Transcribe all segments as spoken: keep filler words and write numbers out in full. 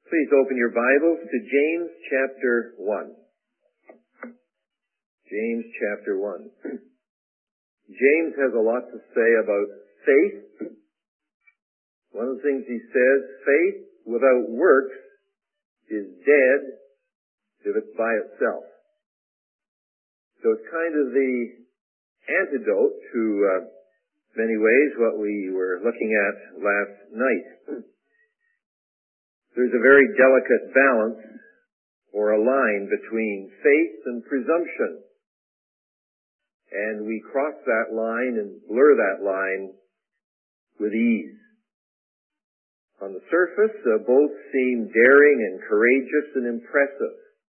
Please open your Bibles to James chapter one. James chapter one. James has a lot to say about faith. One of the things he says, faith without works is dead if it's by itself. So it's kind of the antidote to, uh, many ways, what we were looking at last night. There's a very delicate balance or a line between faith and presumption. And we cross that line and blur that line with ease. On the surface, uh, both seem daring and courageous and impressive.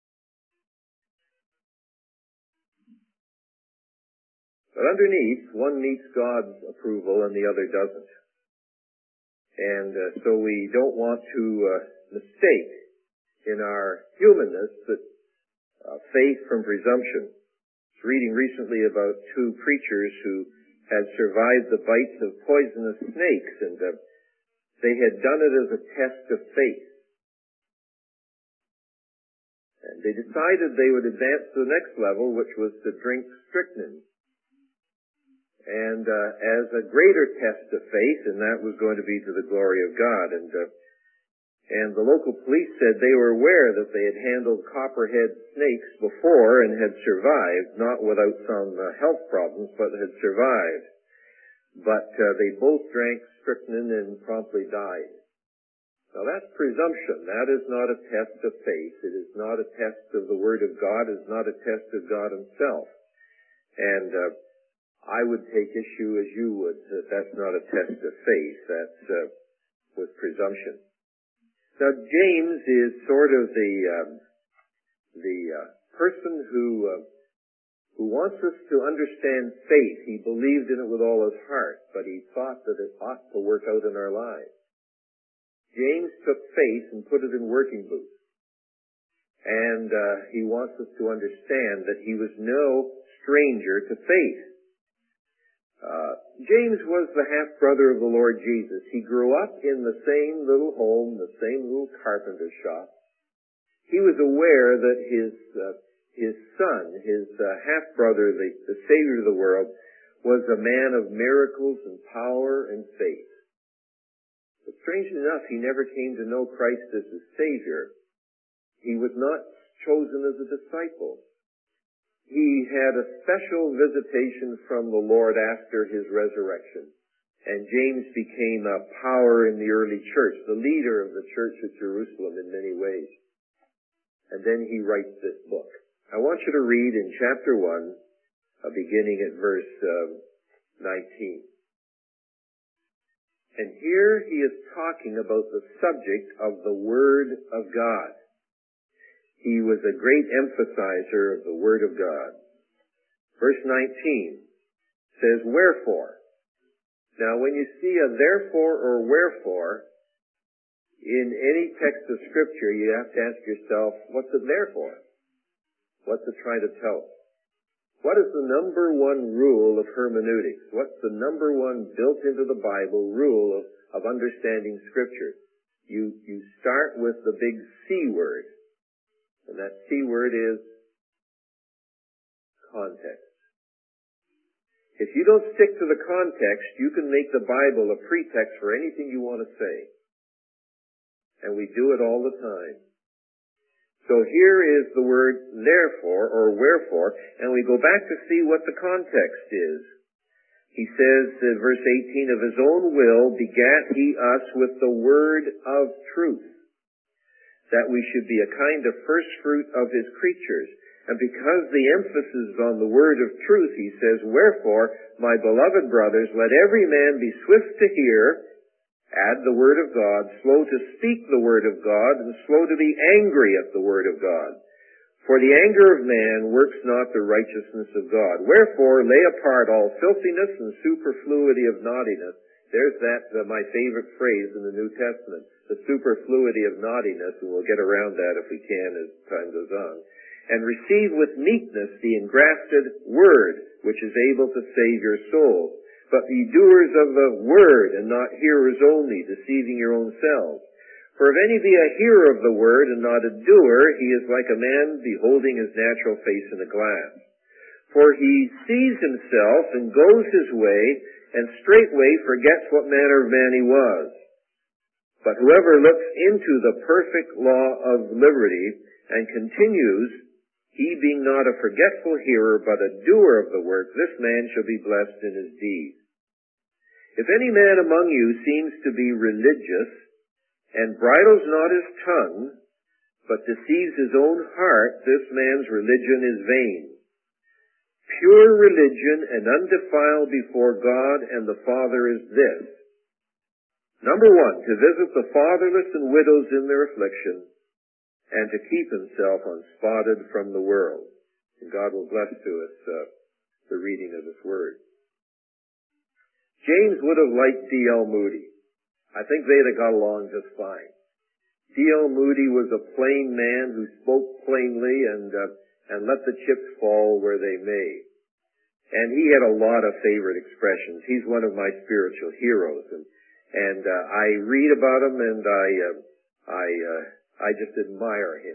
But underneath, one meets God's approval and the other doesn't. And uh, so we don't want to uh, mistake in our humanness that uh, faith from presumption. I was reading recently about two preachers who had survived the bites of poisonous snakes, and uh, they had done it as a test of faith. And they decided they would advance to the next level, which was to drink strychnine. And uh, as a greater test of faith, and that was going to be to the glory of God. And uh, and the local police said they were aware that they had handled copperhead snakes before and had survived, not without some uh, health problems, but had survived. But uh, they both drank strychnine and promptly died. Now that's presumption. That is not a test of faith. It is not a test of the Word of God. It is not a test of God Himself. And uh, I would take issue, as you would, that that's not a test of faith. That's uh, with presumption. Now, James is sort of the um, the uh, person who uh, who wants us to understand faith. He believed in it with all his heart, but he thought that it ought to work out in our lives. James took faith and put it in working boots. And uh, he wants us to understand that he was no stranger to faith. Uh, James was the half-brother of the Lord Jesus. He grew up in the same little home, the same little carpenter shop. He was aware that his uh, his son, his uh, half-brother, the, the Savior of the world, was a man of miracles and power and faith. But strangely enough, he never came to know Christ as his Savior. He was not chosen as a disciple. He had a special visitation from the Lord after his resurrection. And James became a power in the early church, the leader of the church at Jerusalem in many ways. And then he writes this book. I want you to read in chapter one, uh, beginning at verse uh, nineteen. And here he is talking about the subject of the Word of God. He was a great emphasizer of the Word of God. Verse nineteen says, wherefore. Now, when you see a therefore or wherefore in any text of Scripture, you have to ask yourself, what's it there for? What's it trying to tell us? What is the number one rule of hermeneutics? What's the number one built into the Bible rule of, of understanding Scripture? You, you start with the big C word. And that C word is context. If you don't stick to the context, you can make the Bible a pretext for anything you want to say. And we do it all the time. So here is the word therefore or wherefore, and we go back to see what the context is. He says in verse eighteen, of his own will begat he us with the word of truth, that we should be a kind of first fruit of his creatures. And because the emphasis is on the word of truth, he says, wherefore, my beloved brothers, let every man be swift to hear, add the word of God, slow to speak the word of God, and slow to be angry at the word of God. For the anger of man works not the righteousness of God. Wherefore, lay apart all filthiness and superfluity of naughtiness. There's that, uh, my favorite phrase in the New Testament, the superfluity of naughtiness, and we'll get around that if we can as time goes on. And receive with meekness the engrafted word, which is able to save your souls. But be doers of the word, and not hearers only, deceiving your own selves. For if any be a hearer of the word and not a doer, he is like a man beholding his natural face in a glass. For he sees himself and goes his way, and straightway forgets what manner of man he was. But whoever looks into the perfect law of liberty and continues, he being not a forgetful hearer, but a doer of the work, this man shall be blessed in his deed. If any man among you seems to be religious, and bridles not his tongue, but deceives his own heart, this man's religion is vain. Pure religion and undefiled before God and the Father is this. Number one, to visit the fatherless and widows in their affliction, and to keep himself unspotted from the world. And God will bless to us uh, the reading of His Word. James would have liked D L Moody. I think they'd have got along just fine. D L Moody was a plain man who spoke plainly and uh, and let the chips fall where they may. And he had a lot of favorite expressions. He's one of my spiritual heroes, and and uh, I read about him, and I uh, I uh, I just admire him.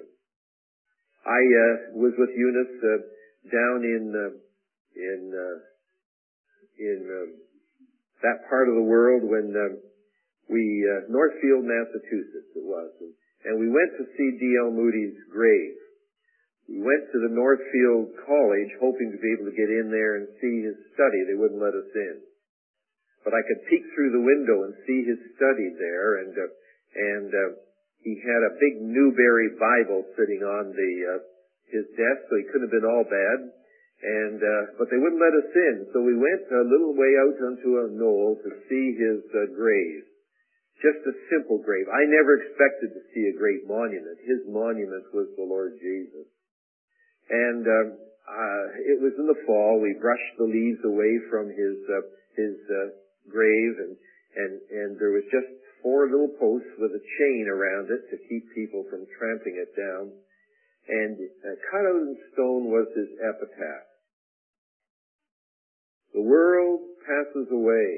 I uh, was with Eunice uh, down in uh, in uh, in uh, that part of the world when uh, we uh, Northfield, Massachusetts, it was, and, and we went to see D L Moody's grave. We went to the Northfield College hoping to be able to get in there and see his study. They wouldn't let us in. But I could peek through the window and see his study there, and uh, and uh, he had a big Newberry Bible sitting on the uh, his desk, so he couldn't have been all bad. And uh, but they wouldn't let us in, so we went a little way out onto a knoll to see his uh, grave. Just a simple grave. I never expected to see a great monument. His monument was the Lord Jesus. And uh, uh, it was in the fall. We brushed the leaves away from his uh, his uh, grave, and and and there was just four little posts with a chain around it to keep people from tramping it down. And uh, cut out in stone was his epitaph: "The world passes away,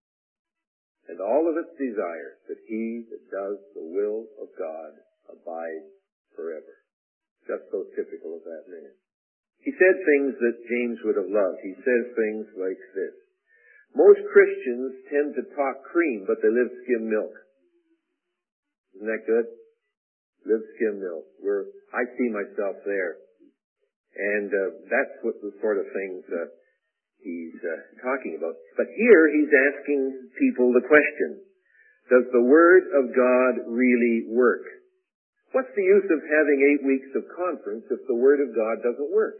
and all of its desires, but he that does the will of God abides forever." That's so typical of that man. He said things that James would have loved. He says things like this: "Most Christians tend to talk cream, but they live skim milk." Isn't that good? Live skim milk. We're, I see myself there. And uh, that's what the sort of things uh, he's uh, talking about. But here he's asking people the question: does the Word of God really work? What's the use of having eight weeks of conference if the Word of God doesn't work?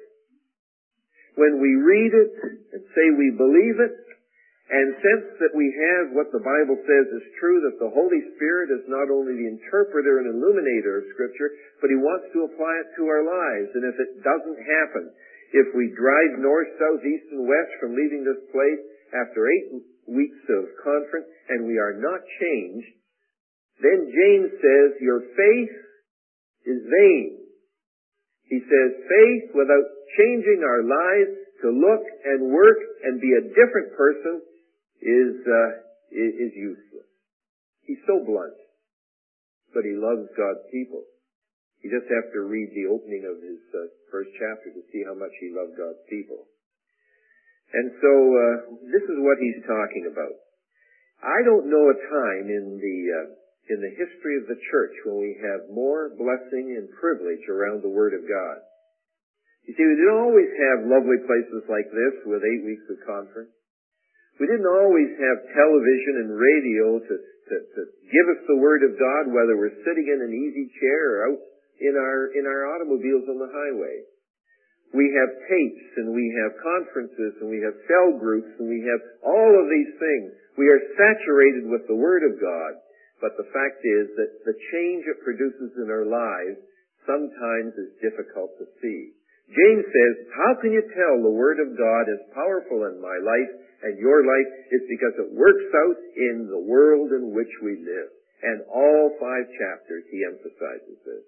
When we read it and say we believe it, and sense that we have what the Bible says is true, that the Holy Spirit is not only the interpreter and illuminator of Scripture, but He wants to apply it to our lives. And if it doesn't happen, if we drive north, south, east, and west from leaving this place after eight weeks of conference and we are not changed, then James says your faith is vain. He says faith without changing our lives to look and work and be a different person is uh, is useless. He's so blunt, but he loves God's people. You just have to read the opening of his uh, first chapter to see how much he loved God's people. And so uh, this is what he's talking about. I don't know a time in the uh, in the history of the church when we have more blessing and privilege around the Word of God. You see, we didn't always have lovely places like this with eight weeks of conference. We didn't always have television and radio to, to, to give us the Word of God, whether we're sitting in an easy chair or out in our, in our automobiles on the highway. We have tapes, and we have conferences, and we have cell groups, and we have all of these things. We are saturated with the Word of God. But the fact is that the change it produces in our lives sometimes is difficult to see. James says, how can you tell the Word of God is powerful in my life and your life? It's because it works out in the world in which we live. And all five chapters he emphasizes this.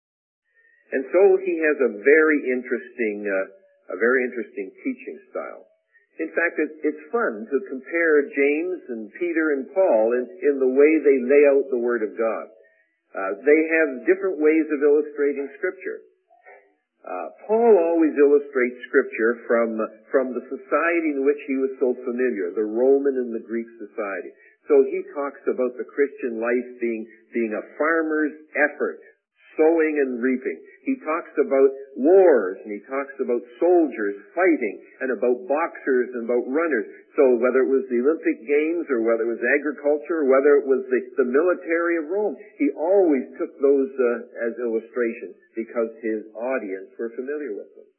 And so he has a very interesting, uh, a very interesting teaching style. In fact, it, it's fun to compare James and Peter and Paul in, in the way they lay out the Word of God. Uh, they have different ways of illustrating Scripture. Uh, Paul always illustrates Scripture from, from the society in which he was so familiar, the Roman and the Greek society. So he talks about the Christian life being, being a farmer's effort, sowing and reaping. He talks about wars, and he talks about soldiers fighting, and about boxers and about runners. So whether it was the Olympic Games, or whether it was agriculture, or whether it was the, the military of Rome, he always took those uh, as illustrations because his audience were familiar with them.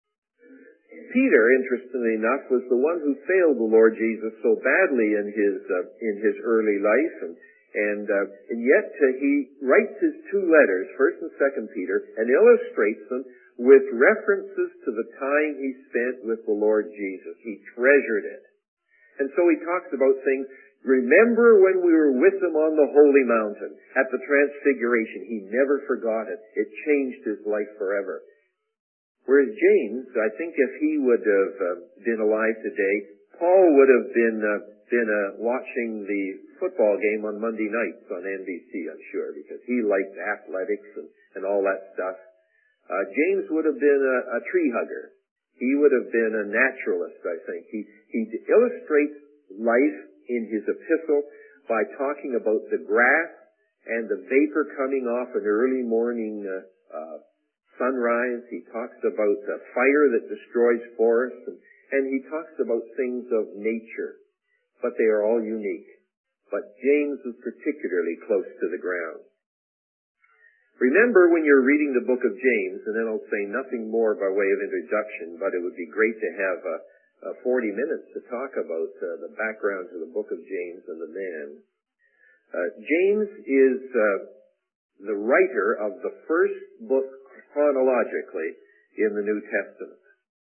Peter, interestingly enough, was the one who failed the Lord Jesus so badly in his uh, in his early life, and and uh, and yet uh, he writes his two letters, First and Second Peter, and illustrates them with references to the time he spent with the Lord Jesus. He treasured it, and so he talks about things. Remember when we were with him on the holy mountain at the Transfiguration. He never forgot it. It changed his life forever. Whereas James, I think if he would have uh, been alive today, Paul would have been uh, been uh, watching the football game on Monday nights on N B C, I'm sure, because he liked athletics and, and all that stuff. Uh, James would have been a, a tree hugger. He would have been a naturalist, I think. He, he illustrates life in his epistle by talking about the grass and the vapor coming off an early morning uh, uh sunrise. He talks about the fire that destroys forests, and, and he talks about things of nature, but they are all unique. But James was particularly close to the ground. Remember when you're reading the book of James, and then I'll say nothing more by way of introduction, but it would be great to have uh, uh, forty minutes to talk about uh, the background to the book of James and the man. Uh, James is uh, the writer of the first book chronologically in the New Testament.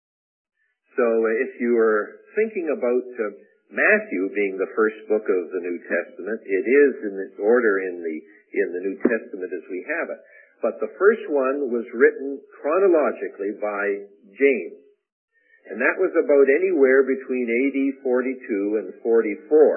So uh, if you are thinking about uh, Matthew being the first book of the New Testament, it is in its order in the in the New Testament as we have it. But the first one was written chronologically by James. And that was about anywhere between A D forty-two and forty-four.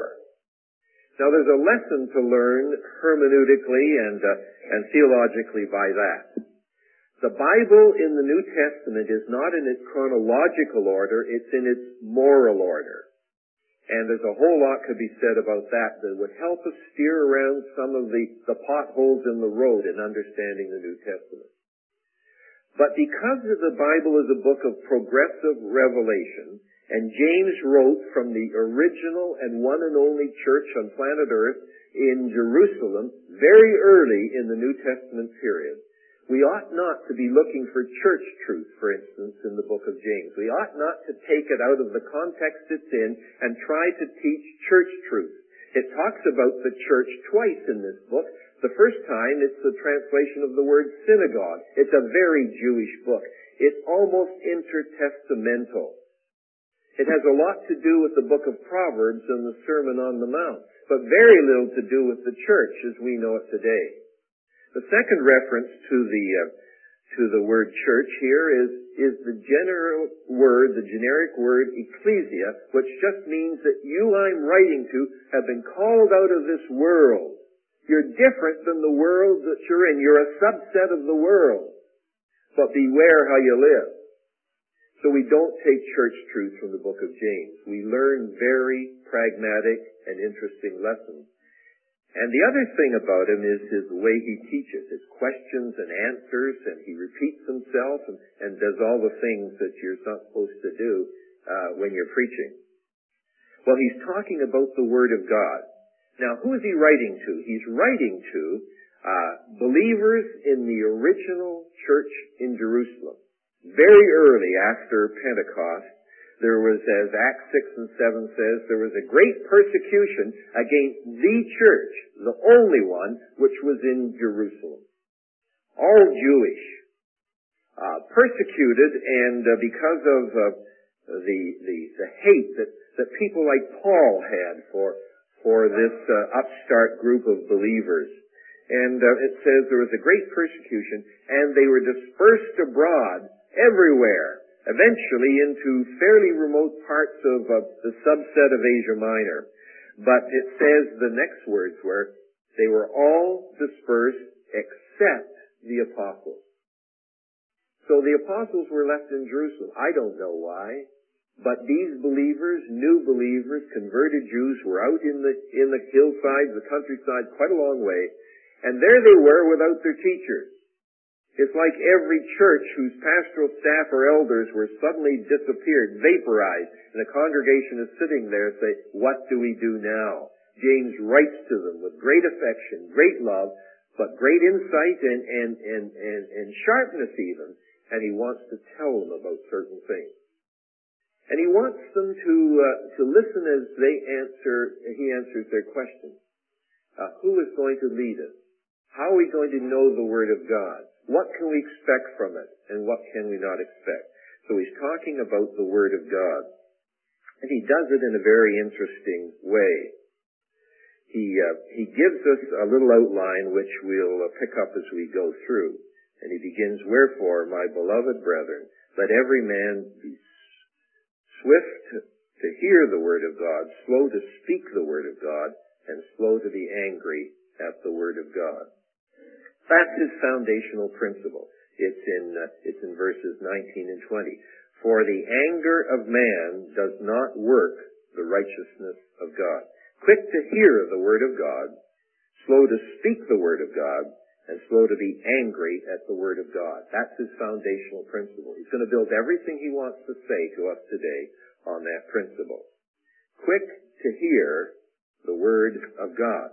Now there's a lesson to learn hermeneutically and uh, and theologically by that. The Bible in the New Testament is not in its chronological order, it's in its moral order. And there's a whole lot could be said about that that would help us steer around some of the, the potholes in the road in understanding the New Testament. But because the Bible is a book of progressive revelation, and James wrote from the original and one and only church on planet Earth in Jerusalem very early in the New Testament period, we ought not to be looking for church truth, for instance, in the book of James. We ought not to take it out of the context it's in and try to teach church truth. It talks about the church twice in this book. The first time, it's the translation of the word synagogue. It's a very Jewish book. It's almost intertestamental. It has a lot to do with the book of Proverbs and the Sermon on the Mount, but very little to do with the church as we know it today. The second reference to the uh, to the word church here is is the general word, the generic word ecclesia, which just means that you I'm writing to have been called out of this world. You're different than the world that you're in. You're a subset of the world. But beware how you live. So we don't take church truth from the book of James. We learn very pragmatic and interesting lessons. And the other thing about him is his way he teaches, his questions and answers, and he repeats himself and, and does all the things that you're not supposed to do uh, when you're preaching. Well, he's talking about the Word of God. Now, who is he writing to? He's writing to uh, believers in the original church in Jerusalem. Very early after Pentecost, there was, as Acts six and seven says, there was a great persecution against the church, the only one, which was in Jerusalem. All Jewish. Uh, persecuted, and uh, because of uh, the, the, the hate that, that people like Paul had for, for this uh, upstart group of believers. And uh, it says there was a great persecution, and they were dispersed abroad everywhere, eventually into fairly remote parts of uh, the subset of Asia Minor. But it says the next words were, they were all dispersed except the apostles. So the apostles were left in Jerusalem. I don't know why, but these believers, new believers, converted Jews were out in the, in the hillsides, the countryside, quite a long way, and there they were without their teachers. It's like every church whose pastoral staff or elders were suddenly disappeared, vaporized, and the congregation is sitting there saying, what do we do now? James writes to them with great affection, great love, but great insight and, and, and, and, and sharpness even, and he wants to tell them about certain things. And he wants them to, uh, to listen as they answer, he answers their questions. Uh, who is going to lead us? How are we going to know the Word of God? What can we expect from it, and what can we not expect? So he's talking about the Word of God. And he does it in a very interesting way. He, uh, he gives us a little outline which we'll uh, pick up as we go through. And he begins, wherefore, my beloved brethren, let every man be swift to hear the Word of God, slow to speak the Word of God, and slow to be angry at the Word of God. That's his foundational principle. It's in, uh, it's in verses nineteen and twenty. For the anger of man does not work the righteousness of God. Quick to hear the Word of God, slow to speak the Word of God, and slow to be angry at the Word of God. That's his foundational principle. He's going to build everything he wants to say to us today on that principle. Quick to hear the Word of God.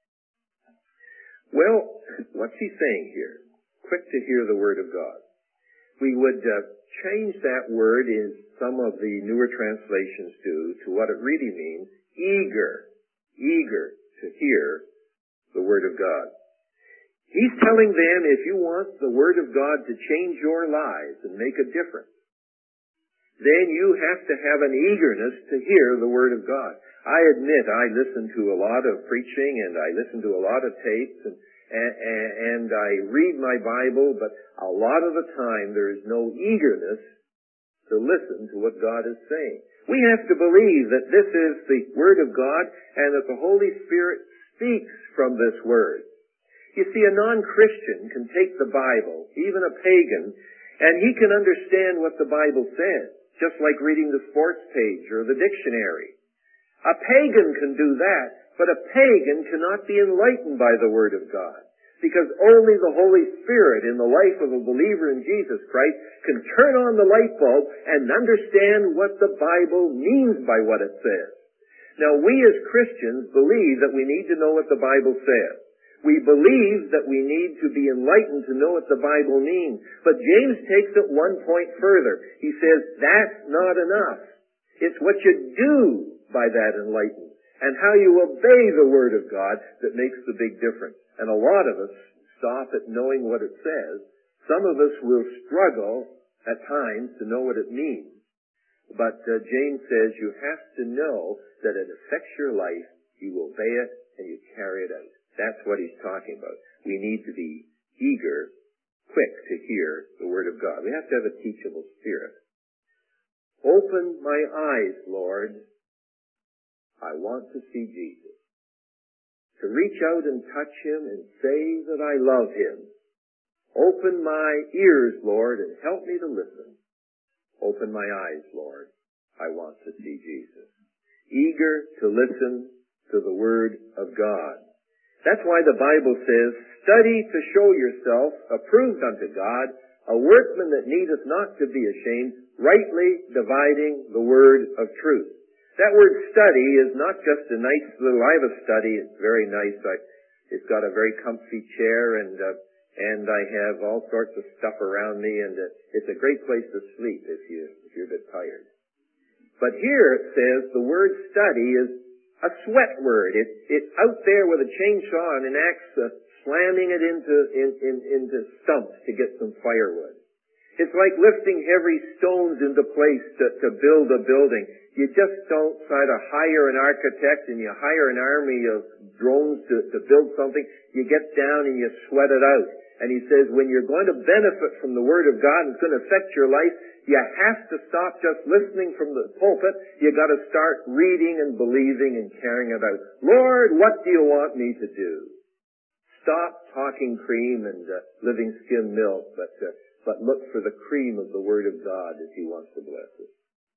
Well, what's he saying here? Quick to hear the Word of God. We would uh, change that word, as some of the newer translations do, to what it really means, eager, eager to hear the Word of God. He's telling them, if you want the Word of God to change your lives and make a difference, then you have to have an eagerness to hear the Word of God. I admit I listen to a lot of preaching and I listen to a lot of tapes and, and, and I read my Bible, but a lot of the time there is no eagerness to listen to what God is saying. We have to believe that this is the Word of God and that the Holy Spirit speaks from this Word. You see, a non-Christian can take the Bible, even a pagan, and he can understand what the Bible says, just like reading the sports page or the dictionary. A pagan can do that, but a pagan cannot be enlightened by the Word of God, because only the Holy Spirit in the life of a believer in Jesus Christ can turn on the light bulb and understand what the Bible means by what it says. Now, we as Christians believe that we need to know what the Bible says. We believe that we need to be enlightened to know what the Bible means. But James takes it one point further. He says, that's not enough. It's what you do by that enlightenment and how you obey the Word of God that makes the big difference. And a lot of us stop at knowing what it says. Some of us will struggle at times to know what it means. But uh, James says you have to know that it affects your life, you obey it, and you carry it out. That's what he's talking about. We need to be eager, quick to hear the Word of God. We have to have a teachable spirit. Open my eyes, Lord. I want to see Jesus. To reach out and touch Him and say that I love Him. Open my ears, Lord, and help me to listen. Open my eyes, Lord. I want to see Jesus. Eager to listen to the Word of God. That's why the Bible says, study to show yourself approved unto God, a workman that needeth not to be ashamed, rightly dividing the word of truth. That word study is not just a nice little, I have a study, it's very nice. I, it's got a very comfy chair and, uh, and I have all sorts of stuff around me and uh, it's a great place to sleep if you, if you're a bit tired. But here it says the word study is a sweat word. It, it's out there with a chainsaw and an axe uh, slamming it into, in, in, into stumps to get some firewood. It's like lifting heavy stones into place to, to build a building. You just don't try to hire an architect and you hire an army of drones to, to build something. You get down and you sweat it out. And he says when you're going to benefit from the Word of God and it's going to affect your life, you have to stop just listening from the pulpit. You got to start reading and believing and carrying it out. Lord, what do you want me to do? Stop talking cream and uh, living skim milk, but uh, but look for the cream of the Word of God as He wants to bless us.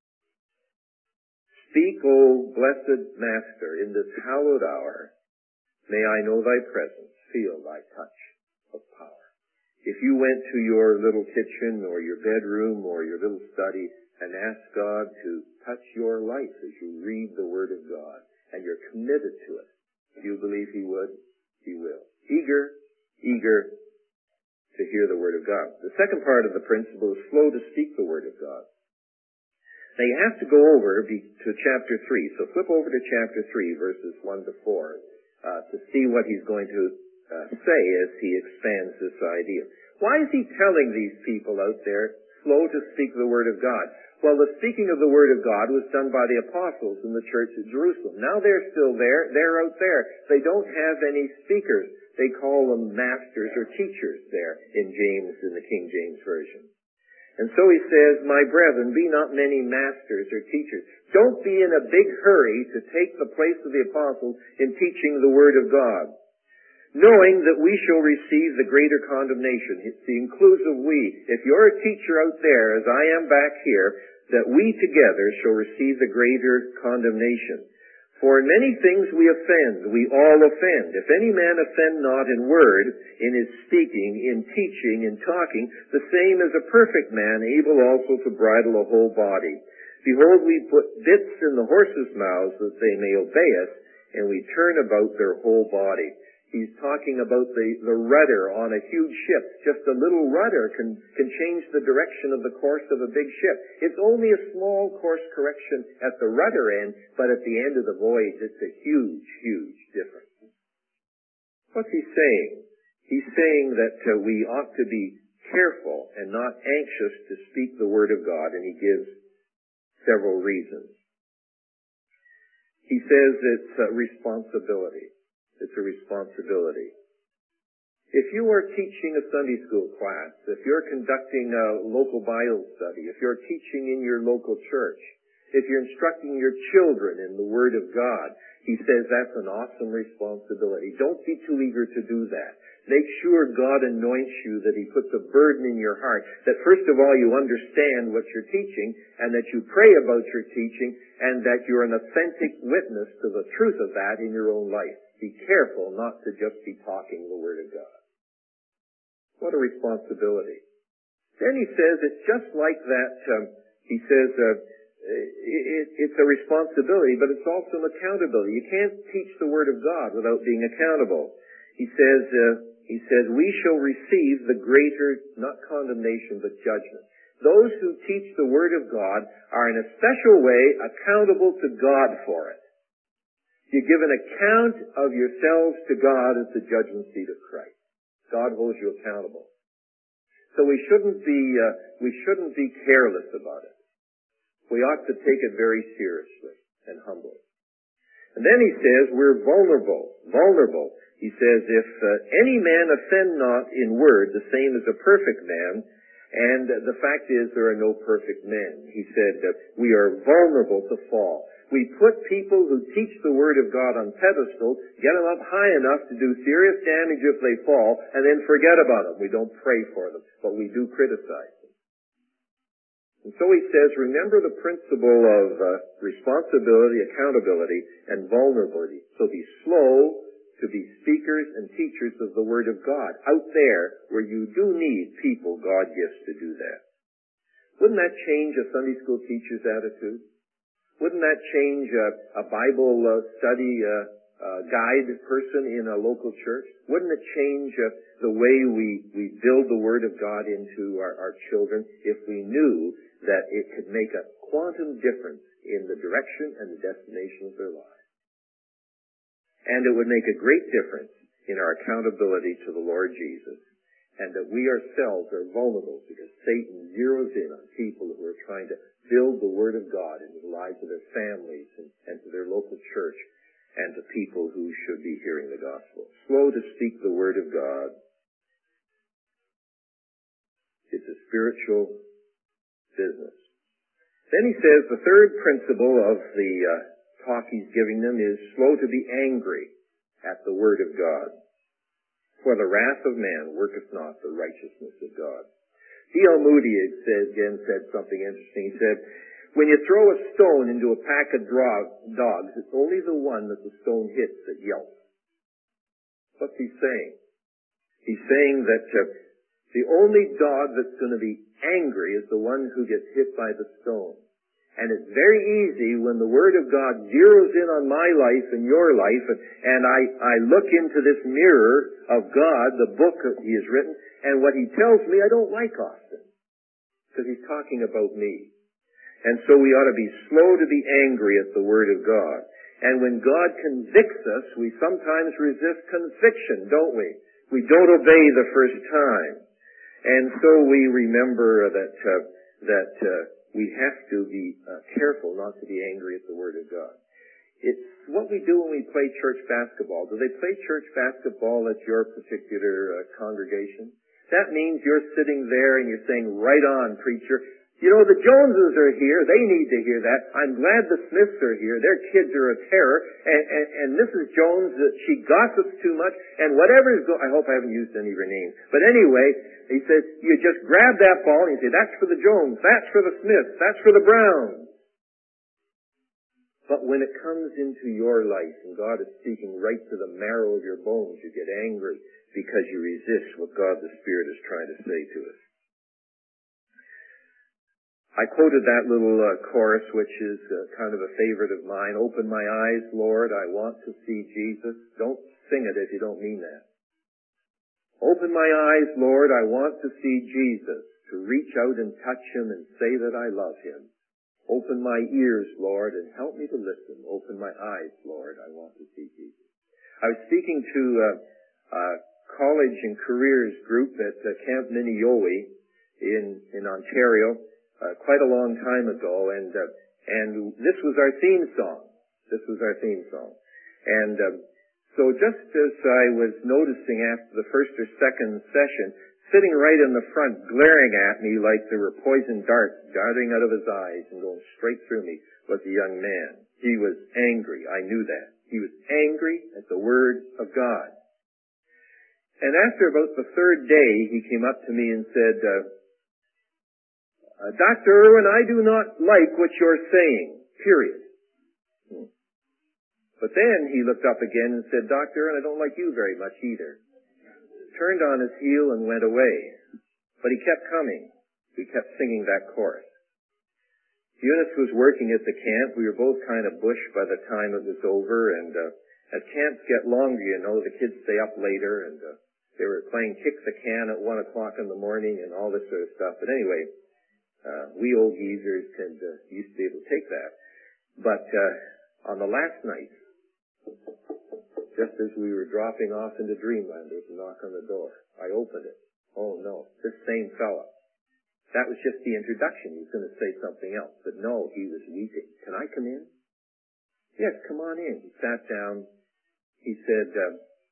Speak, O blessed Master, in this hallowed hour. May I know Thy presence, feel Thy touch of power. If you went to your little kitchen or your bedroom or your little study and asked God to touch your life as you read the Word of God, and you're committed to it, do you believe He would? He will. Eager, eager to hear the Word of God. The second part of the principle is slow to speak the Word of God. Now you have to go over to chapter three. So flip over to chapter three, verses one to four, uh, to see what he's going to uh, say as he expands this idea. Why is he telling these people out there slow to speak the Word of God? Well, the speaking of the Word of God was done by the apostles in the church at Jerusalem. Now they're still there. They're out there. They don't have any speakers. They call them masters or teachers there in James, in the King James Version. And so he says, my brethren, be not many masters or teachers. Don't be in a big hurry to take the place of the apostles in teaching the Word of God, knowing that we shall receive the greater condemnation. It's the inclusive we. If you're a teacher out there, as I am back here, that we together shall receive the greater condemnation. For in many things we offend, we all offend. If any man offend not in word, in his speaking, in teaching, in talking, the same as a perfect man, able also to bridle a whole body. Behold, we put bits in the horses' mouths that they may obey us, and we turn about their whole body. He's talking about the, the rudder on a huge ship. Just a little rudder can, can change the direction of the course of a big ship. It's only a small course correction at the rudder end, but at the end of the voyage, it's a huge, huge difference. What's he saying? He's saying that uh, we ought to be careful and not anxious to speak the Word of God, and he gives several reasons. He says it's a responsibility. It's a responsibility. If you are teaching a Sunday school class, if you're conducting a local Bible study, if you're teaching in your local church, if you're instructing your children in the Word of God, he says that's an awesome responsibility. Don't be too eager to do that. Make sure God anoints you, that He puts a burden in your heart, that first of all you understand what you're teaching, and that you pray about your teaching, and that you're an authentic witness to the truth of that in your own life. Be careful not to just be talking the Word of God. What a responsibility. Then he says it's just like that, um, he says uh, it, it's a responsibility, but it's also an accountability. You can't teach the Word of God without being accountable. He says, uh, he says, we shall receive the greater, not condemnation, but judgment. Those who teach the Word of God are in a special way accountable to God for it. You give an account of yourselves to God at the judgment seat of Christ. God holds you accountable. So we shouldn't be, uh, we shouldn't be careless about it. We ought to take it very seriously and humbly. And then he says we're vulnerable, vulnerable. He says if uh, any man offend not in word, the same as a perfect man, and uh, the fact is there are no perfect men. He said uh, we are vulnerable to fall. We put people who teach the Word of God on pedestals, get them up high enough to do serious damage if they fall, and then forget about them. We don't pray for them, but we do criticize them. And so he says, remember the principle of uh, responsibility, accountability, and vulnerability. So be slow to be speakers and teachers of the Word of God out there where you do need people God gives to do that. Wouldn't that change a Sunday school teacher's attitude? Wouldn't that change a, a Bible uh, study uh, uh, guide person in a local church? Wouldn't it change uh, the way we, we build the Word of God into our, our children if we knew that it could make a quantum difference in the direction and the destination of their lives? And it would make a great difference in our accountability to the Lord Jesus, and that we ourselves are vulnerable because Satan zeroes in on people who are trying to build the Word of God into the lives of their families and, and to their local church and to people who should be hearing the gospel. Slow to speak the Word of God. It's a spiritual business. Then he says the third principle of the uh, talk he's giving them is slow to be angry at the Word of God. For the wrath of man worketh not the righteousness of God. D L Moody said, again said something interesting. He said, when you throw a stone into a pack of dogs, it's only the one that the stone hits that yelps. What's he saying? He's saying that uh, the only dog that's going to be angry is the one who gets hit by the stone. And it's very easy when the Word of God zeroes in on my life and your life, and, and I, I look into this mirror of God, the book that He has written, and what He tells me I don't like often, because He's talking about me. And so we ought to be slow to be angry at the Word of God. And when God convicts us, we sometimes resist conviction, don't we? We don't obey the first time. And so we remember that, uh, that, uh, we have to be uh, careful not to be angry at the Word of God. It's what we do when we play church basketball. Do they play church basketball at your particular uh, congregation? That means you're sitting there and you're saying, right on, preacher. You know, the Joneses are here. They need to hear that. I'm glad the Smiths are here. Their kids are a terror. And, and, and Missus Jones, uh, she gossips too much. And whatever is going, I hope I haven't used any of her names. But anyway, he says, you just grab that ball and you say, that's for the Jones, that's for the Smiths, that's for the Browns. But when it comes into your life and God is speaking right to the marrow of your bones, you get angry because you resist what God the Spirit is trying to say to us. I quoted that little uh, chorus, which is uh, kind of a favorite of mine. Open my eyes, Lord, I want to see Jesus. Don't sing it if you don't mean that. Open my eyes, Lord, I want to see Jesus, to reach out and touch Him and say that I love Him. Open my ears, Lord, and help me to listen. Open my eyes, Lord, I want to see Jesus. I was speaking to a, a college and careers group at uh, Camp Minneowi in, in Ontario. Uh, quite a long time ago, and uh, and this was our theme song. This was our theme song. And um, so just as I was noticing after the first or second session, sitting right in the front, glaring at me like there were poison darts darting out of his eyes and going straight through me, was a young man. He was angry. I knew that. He was angry at the Word of God. And after about the third day, he came up to me and said, uh, Uh, Doctor Irwin, I do not like what you're saying, period. Hmm. But then he looked up again and said, Doctor Irwin, I don't like you very much either. Turned on his heel and went away. But he kept coming. We kept singing that chorus. Eunice was working at the camp. We were both kind of bush by the time it was over. And uh, as camps get longer, you know, the kids stay up later. And uh, they were playing kick the can at one o'clock in the morning and all this sort of stuff. But anyway, Uh, we old geezers could, uh, used to be able to take that. But uh, on the last night, just as we were dropping off into dreamland, there was a knock on the door. I opened it. Oh no, this same fella. That was just the introduction. He was going to say something else. But no, he was weeping. Can I come in? Yes, come on in. He sat down. He said, uh,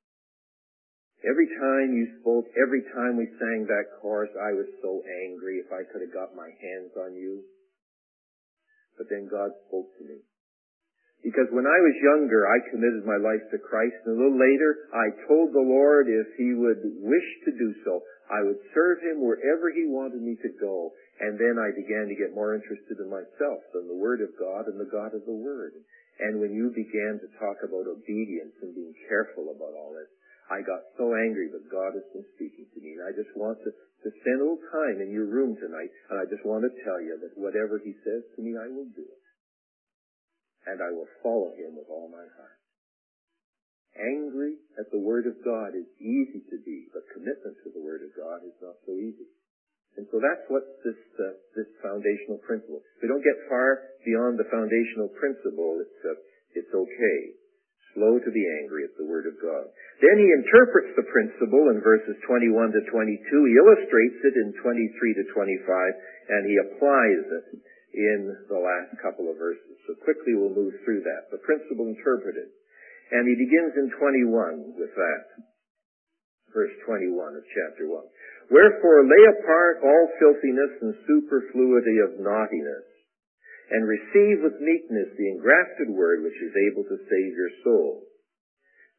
every time you spoke, every time we sang that chorus, I was so angry if I could have got my hands on you. But then God spoke to me. Because when I was younger, I committed my life to Christ, and a little later, I told the Lord if He would wish to do so, I would serve Him wherever He wanted me to go. And then I began to get more interested in myself than the Word of God and the God of the Word. And when you began to talk about obedience and being careful about all this, I got so angry, but God has been speaking to me. And I just want to, to spend a little time in your room tonight, and I just want to tell you that whatever He says to me, I will do it. And I will follow Him with all my heart. Angry at the Word of God is easy to be, but commitment to the Word of God is not so easy. And so that's what this uh, this foundational principle. If we don't get far beyond the foundational principle, it's uh, it's okay. Slow to be angry at the Word of God. Then he interprets the principle in verses twenty-one to twenty-two. He illustrates it in twenty-three to twenty-five, and he applies it in the last couple of verses. So quickly we'll move through that. The principle interpreted. And he begins in twenty-one with that. Verse twenty-one of chapter one. Wherefore lay apart all filthiness and superfluity of naughtiness, and receive with meekness the engrafted word which is able to save your soul.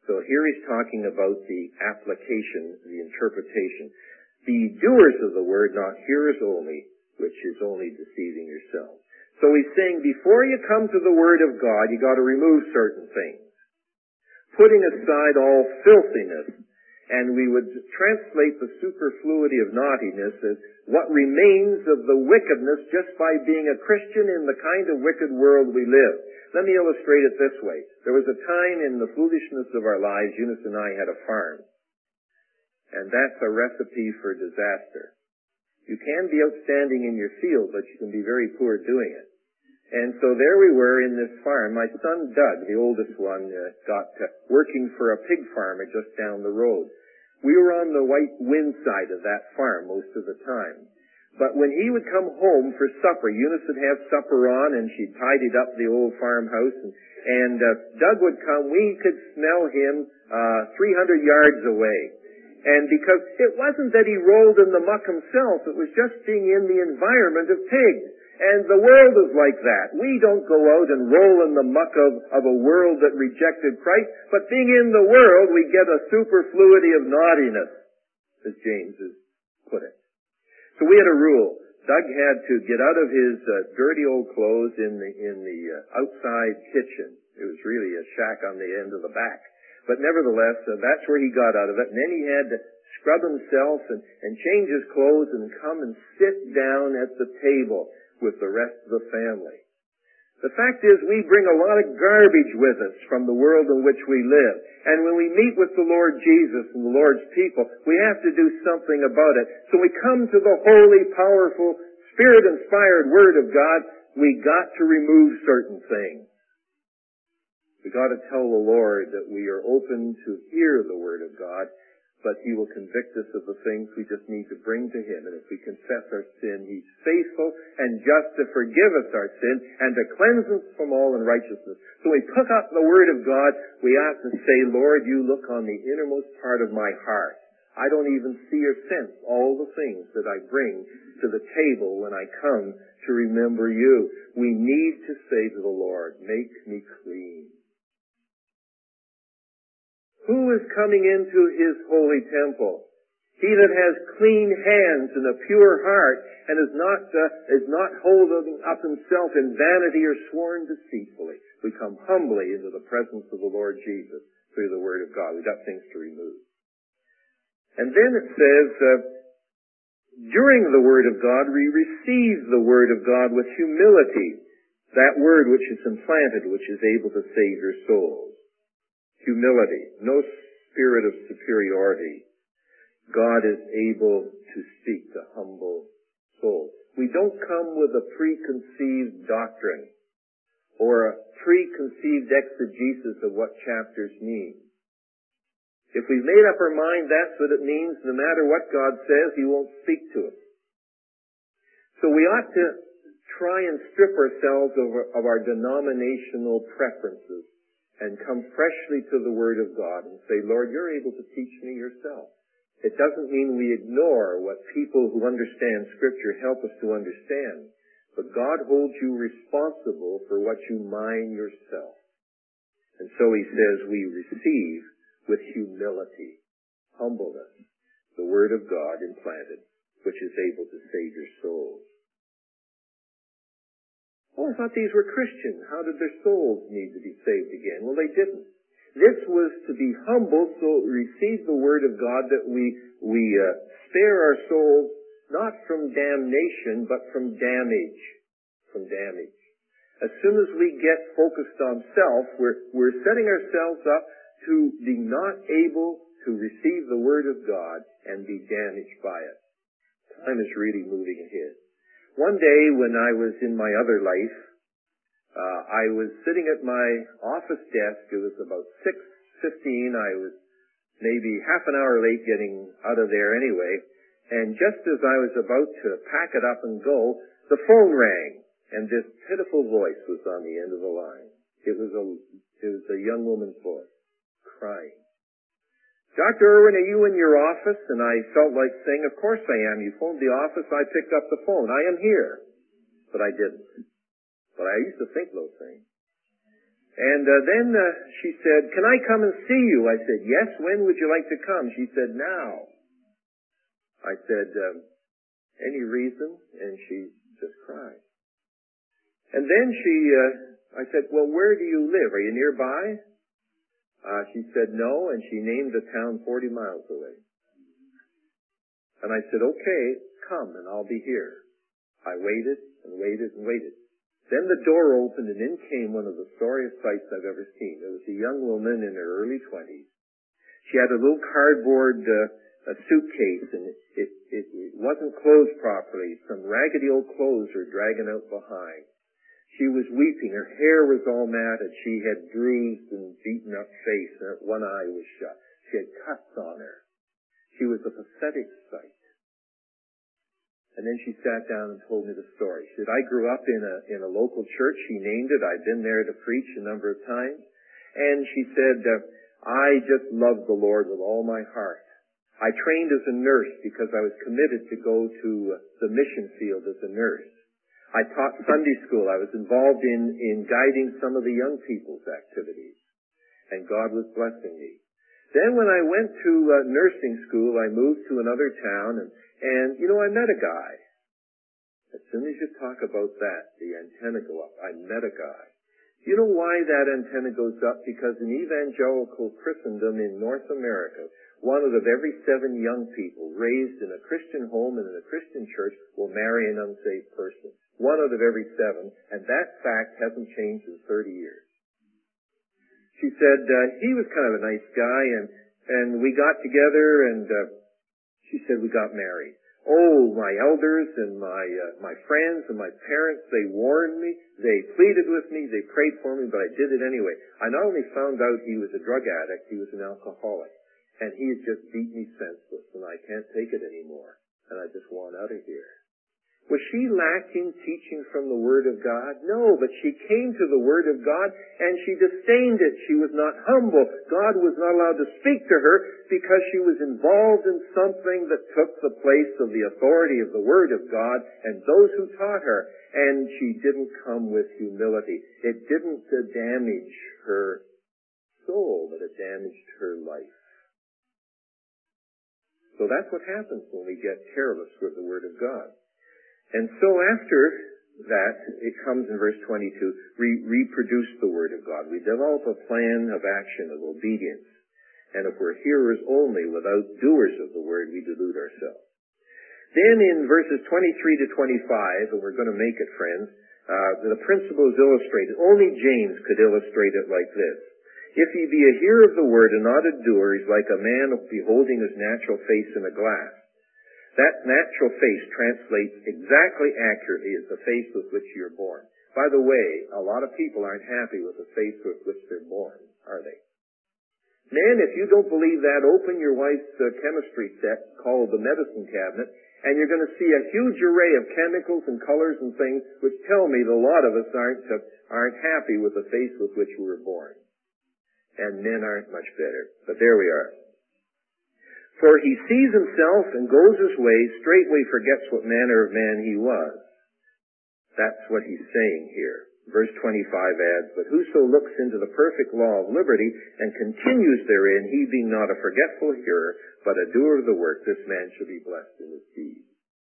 So here he's talking about the application, the interpretation. Be doers of the word, not hearers only, which is only deceiving yourselves. So he's saying before you come to the word of God, you got to remove certain things. Putting aside all filthiness, and we would translate the superfluity of naughtiness as what remains of the wickedness just by being a Christian in the kind of wicked world we live. Let me illustrate it this way. There was a time in the foolishness of our lives, Eunice and I had a farm. And that's a recipe for disaster. You can be outstanding in your field, but you can be very poor doing it. And so there we were in this farm. My son Doug, the oldest one, uh, got uh, working for a pig farmer just down the road. We were on the White Wind side of that farm most of the time. But when he would come home for supper, Eunice would have supper on, and she'd tidied up the old farmhouse, and, and uh, Doug would come. We could smell him uh, three hundred yards away. And because it wasn't that he rolled in the muck himself, it was just being in the environment of pigs. And the world is like that. We don't go out and roll in the muck of, of a world that rejected Christ, but being in the world, we get a superfluity of naughtiness, as James has put it. So we had a rule. Doug had to get out of his uh, dirty old clothes in the in the uh, outside kitchen. It was really a shack on the end of the back. But nevertheless, uh, that's where he got out of it. And then he had to scrub himself and, and change his clothes and come and sit down at the table with the rest of the family. The fact is, we bring a lot of garbage with us from the world in which we live. And when we meet with the Lord Jesus and the Lord's people, we have to do something about it. So we come to the holy, powerful, Spirit-inspired Word of God. We got to remove certain things. We got to tell the Lord that we are open to hear the Word of God, but He will convict us of the things we just need to bring to Him. And if we confess our sin, He's faithful and just to forgive us our sin and to cleanse us from all unrighteousness. So we pick up the Word of God, we have to say, Lord, you look on the innermost part of my heart. I don't even see or sense all the things that I bring to the table when I come to remember you. We need to say to the Lord, make me clean. Who is coming into His holy temple? He that has clean hands and a pure heart and is not uh, is not holding up himself in vanity or sworn deceitfully. We come humbly into the presence of the Lord Jesus through the Word of God. We've got things to remove. And then it says, uh, during the Word of God, we receive the Word of God with humility. That Word which is implanted, which is able to save your souls. Humility, no spirit of superiority. God is able to speak to humble souls. We don't come with a preconceived doctrine or a preconceived exegesis of what chapters mean. If we've made up our mind that's what it means, no matter what God says, He won't speak to us. So we ought to try and strip ourselves of our, of our denominational preferences and come freshly to the Word of God and say, Lord, you're able to teach me yourself. It doesn't mean we ignore what people who understand Scripture help us to understand, but God holds you responsible for what you mine yourself. And so He says we receive with humility, humbleness, the Word of God implanted, which is able to save your souls. Oh, I thought these were Christians. How did their souls need to be saved again? Well, they didn't. This was to be humble, so receive the Word of God that we we uh, spare our souls not from damnation, but from damage. From damage. As soon as we get focused on self, we're we're setting ourselves up to be not able to receive the Word of God and be damaged by it. Time is really moving ahead. One day when I was in my other life, uh, I was sitting at my office desk. It was about six fifteen. I was maybe half an hour late getting out of there anyway. And just as I was about to pack it up and go, the phone rang, and this pitiful voice was on the end of the line. It was a, it was a young woman's voice, crying. Doctor Irwin, are you in your office? And I felt like saying, of course I am. You phoned the office, I picked up the phone. I am here. But I didn't. But I used to think those things. And uh, then uh, she said, can I come and see you? I said, yes, when would you like to come? She said, now. I said, um, any reason? And she just cried. And then she, uh, I said, well, where do you live? Are you nearby? Uh, she said no, and she named the town forty miles away. And I said, okay, come, and I'll be here. I waited and waited and waited. Then the door opened, and in came one of the sorriest sights I've ever seen. It was a young woman in her early twenties. She had a little cardboard uh, a suitcase, and it, it, it, it wasn't closed properly. Some raggedy old clothes were dragging out behind. She was weeping. Her hair was all matted. She had bruised and beaten up face, and one eye was shut. She had cuts on her. She was a pathetic sight. And then she sat down and told me the story. She said, I grew up in a, in a local church. She named it. I'd been there to preach a number of times. And she said, uh, I just loved the Lord with all my heart. I trained as a nurse because I was committed to go to the mission field as a nurse. I taught Sunday school. I was involved in, in guiding some of the young people's activities. And God was blessing me. Then when I went to uh, nursing school, I moved to another town, and, and, you know, I met a guy. As soon as you talk about that, the antenna go up. I met a guy. You know why that antenna goes up? Because in evangelical Christendom in North America, one out of every seven young people raised in a Christian home and in a Christian church will marry an unsaved person. One out of every seven, and that fact hasn't changed in thirty years. She said, uh, he was kind of a nice guy, and, and we got together, and uh, she said we got married. Oh, my elders and my uh, my friends and my parents, they warned me, they pleaded with me, they prayed for me, but I did it anyway. I not only found out he was a drug addict, he was an alcoholic, and he had just beat me senseless, and I can't take it anymore, and I just want out of here. Was she lacking teaching from the Word of God? No, but she came to the Word of God and she disdained it. She was not humble. God was not allowed to speak to her because she was involved in something that took the place of the authority of the Word of God and those who taught her. And she didn't come with humility. It didn't uh, damage her soul, but it damaged her life. So that's what happens when we get careless with the Word of God. And so after that, it comes in verse twenty-two, re- reproduce the Word of God. We develop a plan of action, of obedience. And if we're hearers only without doers of the Word, we delude ourselves. Then in verses twenty-three to twenty-five, and we're going to make it, friends, uh, the principle is illustrated. Only James could illustrate it like this. If he be a hearer of the Word and not a doer, he's like a man beholding his natural face in a glass. That natural face translates exactly accurately as the face with which you're born. By the way, a lot of people aren't happy with the face with which they're born, are they? Men, if you don't believe that, open your wife's uh, chemistry set called the medicine cabinet, and you're going to see a huge array of chemicals and colors and things which tell me that a lot of us aren't, uh, aren't happy with the face with which we were born. And men aren't much better. But there we are. For he sees himself and goes his way, straightway forgets what manner of man he was. That's what he's saying here. Verse twenty-five adds, but whoso looks into the perfect law of liberty and continues therein, he being not a forgetful hearer, but a doer of the work, this man shall be blessed in his deed.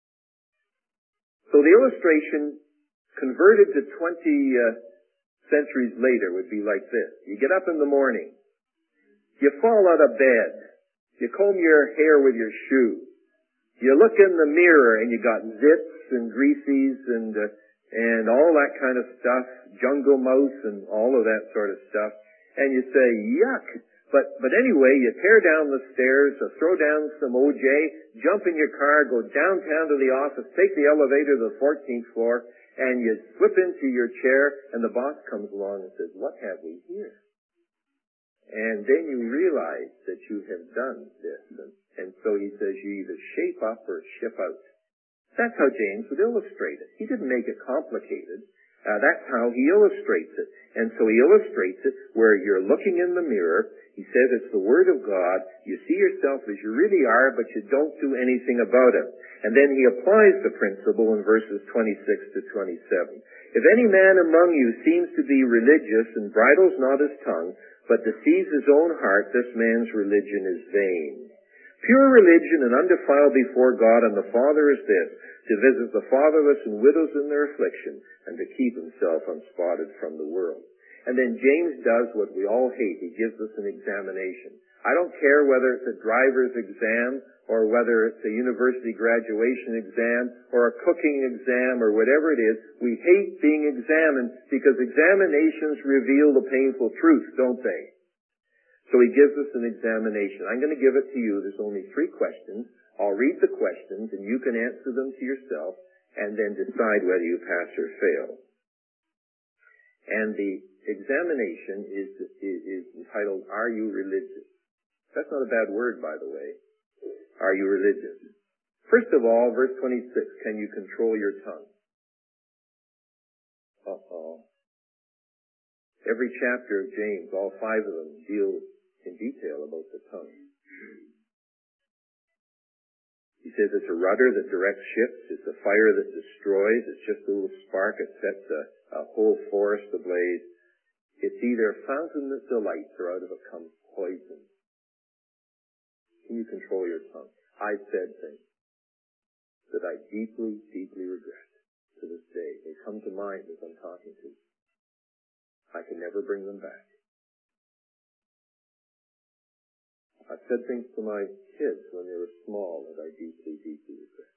So the illustration converted to twenty uh, centuries later would be like this. You get up in the morning. You fall out of bed. You comb your hair with your shoe. You look in the mirror and you got zits and greases and uh, and all that kind of stuff, jungle mouse and all of that sort of stuff. And you say, yuck. But but anyway, you tear down the stairs, uh, throw down some O J, jump in your car, go downtown to the office, take the elevator to the fourteenth floor, and you slip into your chair, and the boss comes along and says, what have we here? And then you realize that you have done this. And, and so he says you either shape up or ship out. That's how James would illustrate it. He didn't make it complicated. Uh, that's how he illustrates it. And so he illustrates it where you're looking in the mirror. He says it's the Word of God. You see yourself as you really are, but you don't do anything about it. And then he applies the principle in verses twenty-six to twenty-seven. If any man among you seems to be religious and bridles not his tongue, but deceives his own heart, this man's religion is vain. Pure religion and undefiled before God and the Father is this, to visit the fatherless and widows in their affliction, and to keep himself unspotted from the world. And then James does what we all hate. He gives us an examination. I don't care whether it's a driver's exam, or whether it's a university graduation exam, or a cooking exam, or whatever it is. We hate being examined because examinations reveal the painful truth, don't they? So he gives us an examination. I'm going to give it to you. There's only three questions. I'll read the questions, and you can answer them to yourself, and then decide whether you pass or fail. And the examination is, is, is entitled, Are You Religious? That's not a bad word, by the way. Are you religious? First of all, verse twenty-six, can you control your tongue? Uh-oh. Every chapter of James, all five of them, deal in detail about the tongue. He says it's a rudder that directs ships. It's a fire that destroys. It's just a little spark. It sets a, a whole forest ablaze. It's either a fountain that delights or out of it comes poison. Can you control your tongue? I've said things that I deeply, deeply regret to this day. They come to mind as I'm talking to you. I can never bring them back. I've said things to my kids when they were small that I deeply, deeply regret.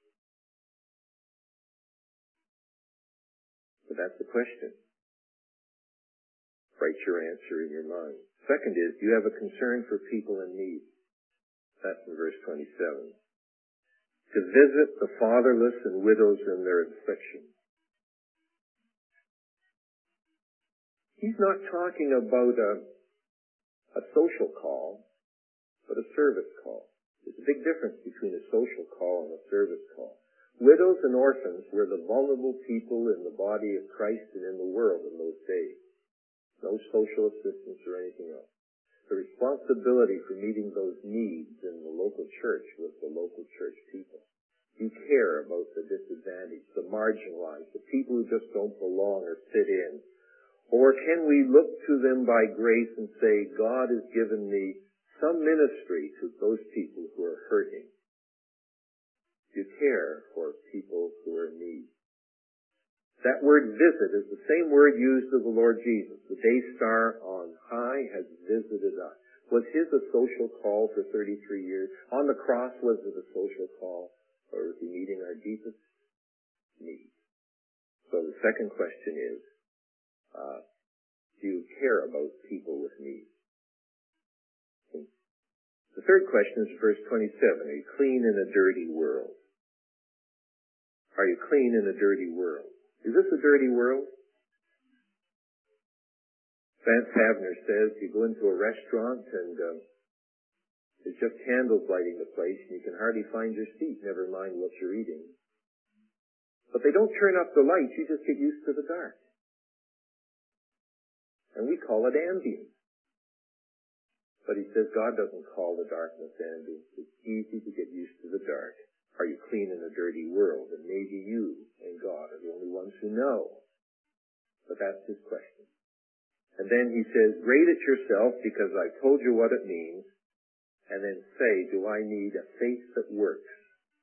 But that's the question. Write your answer in your mind. Second is, do you have a concern for people in need? That's in verse twenty-seven. To visit the fatherless and widows in their affliction. He's not talking about a, a social call, but a service call. There's a big difference between a social call and a service call. Widows and orphans were the vulnerable people in the body of Christ and in the world in those days. No social assistance or anything else. The responsibility for meeting those needs in the local church was the local church people. You care about the disadvantaged, the marginalized, the people who just don't belong or fit in. Or can we look to them by grace and say, God has given me some ministry to those people who are hurting? You care for people who are in need. That word visit is the same word used of the Lord Jesus. The day star on high has visited us. Was his a social call for thirty-three years? On the cross, was it a social call? Or was he meeting our deepest need? So the second question is, uh, do you care about people with needs? The third question is verse twenty-seven. Are you clean in a dirty world? Are you clean in a dirty world? Is this a dirty world? Vance Havner says you go into a restaurant and uh, there's just candles lighting the place and you can hardly find your seat, never mind what you're eating. But they don't turn up the lights, you just get used to the dark. And we call it ambience. But he says God doesn't call the darkness ambience. It's easy to get used to the dark. Are you clean in a dirty world? And maybe you and God are the only ones who know. But that's his question. And then he says, rate it yourself because I've told you what it means. And then say, do I need a faith that works?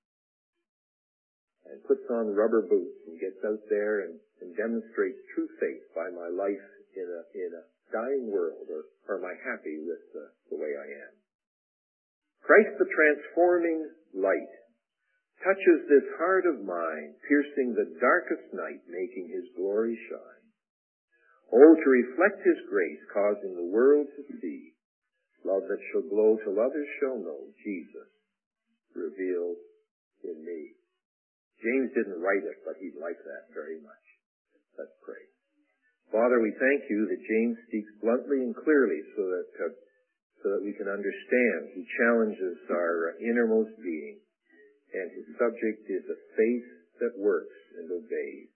And puts on rubber boots and gets out there and, and demonstrates true faith by my life in a, in a dying world, or, or am I happy with the, the way I am? Christ the transforming light touches this heart of mine, piercing the darkest night, making his glory shine. Oh, to reflect his grace, causing the world to see, love that shall glow till others shall know Jesus revealed in me. James didn't write it, but he liked that very much. Let's pray. Father, we thank you that James speaks bluntly and clearly so that uh, so that we can understand. He challenges our innermost being, and his subject is a faith that works and obeys.